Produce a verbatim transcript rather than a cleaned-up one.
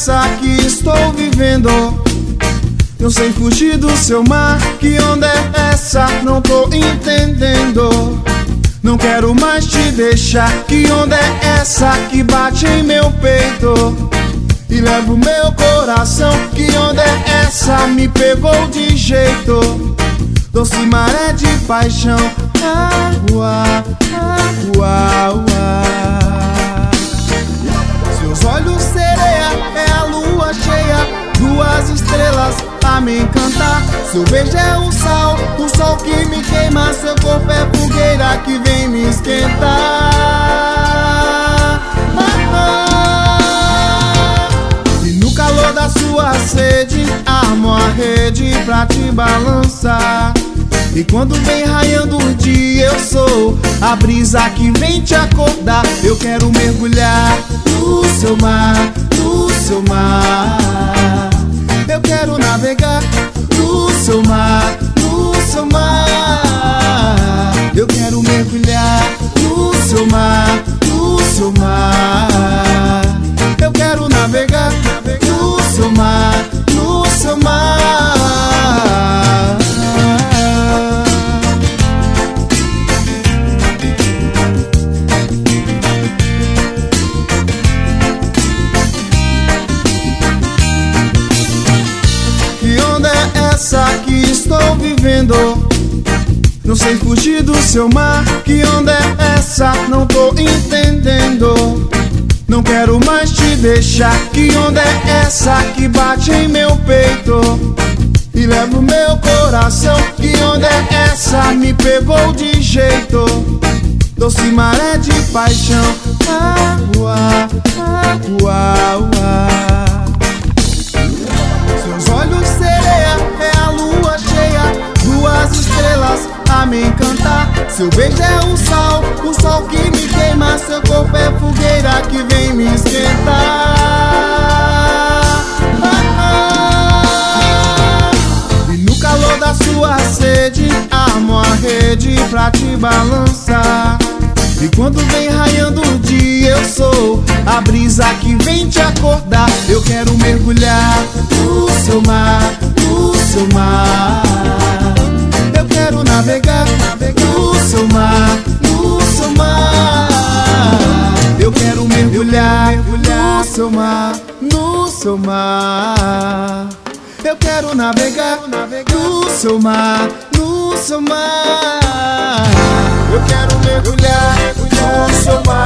essa que estou vivendo? Não sei fugir do seu mar. Que onda é essa? Não tô entendendo. Não quero mais te deixar. Que onda é essa que bate em meu peito e leva o meu coração? Que onda é essa? Me pegou de jeito, doce maré de paixão. Água, água, água. Seus olhos sereia, é a lua cheia, duas estrelas a me encantar. Seu beijo é um sal, o sol que me queima. Seu corpo é fogueira que vem me esquentar. Ah, ah. E no calor da sua sede, armo a rede pra te balançar. E quando vem raiando o dia, eu sou a brisa que vem te acordar. Eu quero mergulhar no seu mar, no seu mar. Eu quero navegar no seu mar, no seu mar. Eu quero mergulhar no seu mar, no seu mar. Eu quero navegar no seu mar, no seu mar. Essa que estou vivendo, não sei fugir do seu mar. Que onda é essa? Não tô entendendo. Não quero mais te deixar. Que onda é essa que bate em meu peito e leva o meu coração? Que onda é essa? Me pegou de jeito, doce maré de paixão. Água, água, água. Seus olhos sereia, é a lua cheia, duas estrelas a me encantar. Seu beijo é um sal, o sol que me queima. Seu corpo é fogueira que vem me esquentar. Ah, ah. E no calor da sua sede, armo a rede pra te balançar. E quando vem raiando o dia, eu sou a brisa que vem te acordar. Eu quero mergulhar no seu mar, no seu mar. Eu quero navegar no seu mar, no seu mar. Eu quero mergulhar no seu mar, no seu mar. Eu quero navegar no seu mar, no seu mar. Eu quero mergulhar no seu mar.